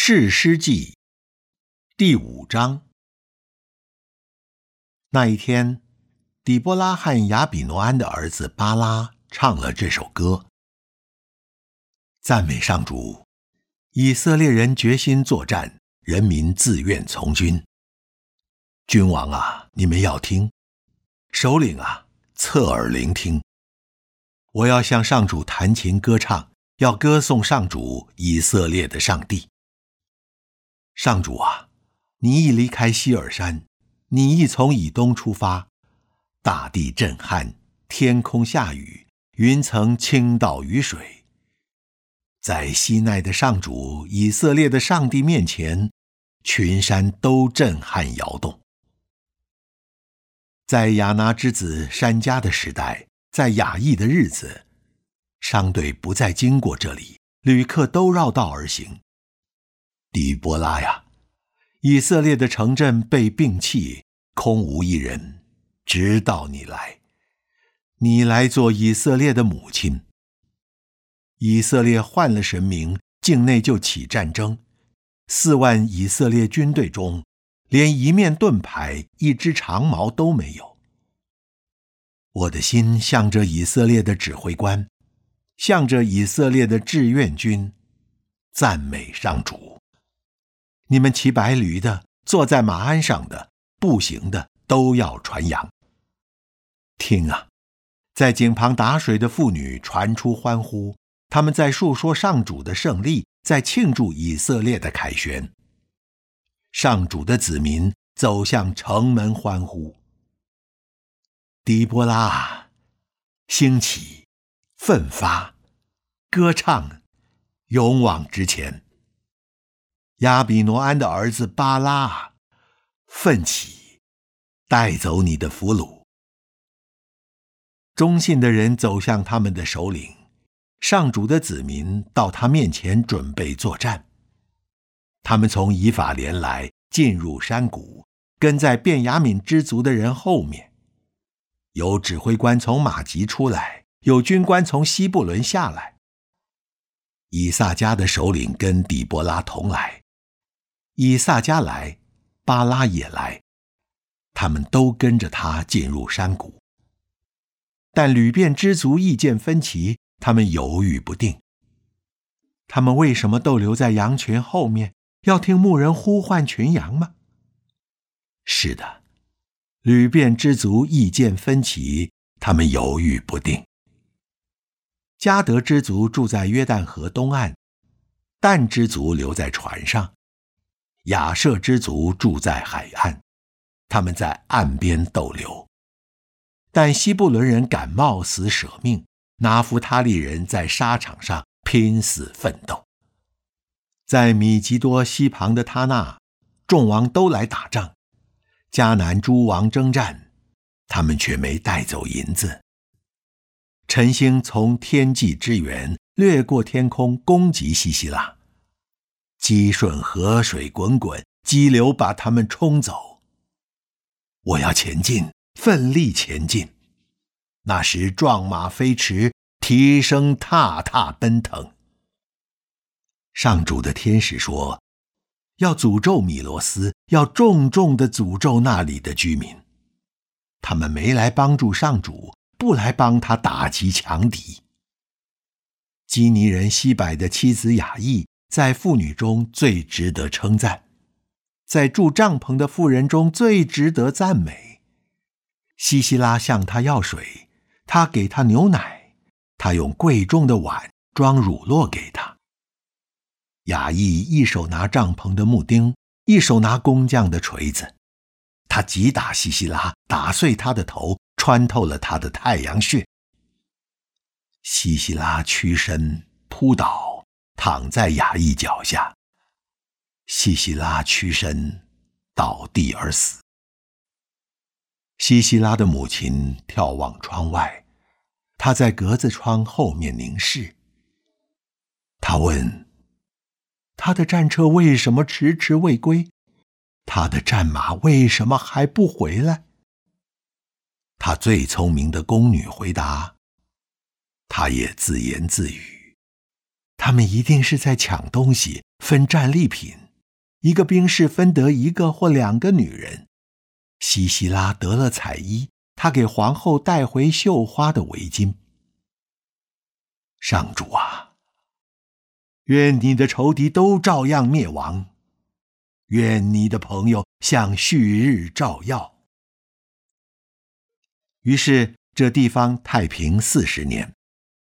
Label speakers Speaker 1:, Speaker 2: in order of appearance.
Speaker 1: 士师记第5章。那一天，底波拉和亚比挪安的儿子巴拉唱了这首歌：赞美上主，以色列人决心作战，人民自愿从军。君王啊，你们要听；首领啊，侧耳聆听。我要向上主弹琴歌唱，要歌颂上主，以色列的上帝。上主啊，你一离开希尔山，你一从以东出发，大地震撼，天空下雨，云层倾倒雨水。在西奈的上主，以色列的上帝面前，群山都震撼摇动。在亚拿之子珊迦的时代，在雅亿的日子，商队不再经过这里，旅客都绕道而行。底波拉呀，以色列的城镇被摒弃，空无一人，直到你来。你来做以色列的母亲。以色列换了神明，境内就起战争。4万以色列军队中，连一面盾牌、一支长矛都没有。我的心向着以色列的指挥官，向着以色列的志愿军，赞美上主。你们骑白驴的，坐在马鞍上的，步行的，都要传扬。听啊，在井旁打水的妇女传出欢呼，他们在述说上主的胜利，在庆祝以色列的凯旋。上主的子民走向城门欢呼。底波拉啊，兴起，奋发，歌唱，勇往直前。亚比挪安的儿子巴拉，奋起，带走你的俘虏。忠信的人走向他们的首领，上主的子民到他面前准备作战。他们从以法莲来，进入山谷，跟在便雅悯支族的人后面。有指挥官从马吉出来，有军官从西布伦下来。以萨迦的首领跟底波拉同来。以萨迦来，巴拉也来，他们都跟着他进入山谷。但吕便支族意见分歧，他们犹豫不定。他们为什么逗留在羊群后面，要听牧人呼唤群羊吗？是的，吕便支族意见分歧，他们犹豫不定。迦得支族住在约旦河东岸，但支族留在船上。亚设之族住在海岸，他们在岸边逗留。但西布伦人感冒死舍命，拿弗他利人在沙场上拼死奋斗。在米吉多西旁的他那，众王都来打仗，迦南诸王征战，他们却没带走银子。晨星从天际之源掠过天空，攻击西西拉。激顺河水滚滚，激流把他们冲走。我要前进，奋力前进。那时壮马飞驰，蹄声踏踏奔腾。上主的天使说，要诅咒米罗斯，要重重地诅咒那里的居民。他们没来帮助上主，不来帮他打击强敌。基尼人西柏的妻子雅亿在妇女中最值得称赞，在住帐篷的妇人中最值得赞美。西西拉向他要水，他给他牛奶，他用贵重的碗装乳酪给他。雅亿一手拿帐篷的木钉，一手拿工匠的锤子，他击打西西拉，打碎他的头，穿透了他的太阳穴。西西拉屈身扑倒，躺在雅亿脚下。西西拉屈身倒地而死。西西拉的母亲眺望窗外，她在格子窗后面凝视。她问，他的战车为什么迟迟未归？他的战马为什么还不回来？他最聪明的宫女回答，他也自言自语，他们一定是在抢东西， 分战利品，一个兵士分得1个或2个女人。西西拉得了彩衣，他给皇后带回绣花的围巾。上主啊，愿你的仇敌都照样灭亡，愿你的朋友像旭日照耀。于是这地方太平40年。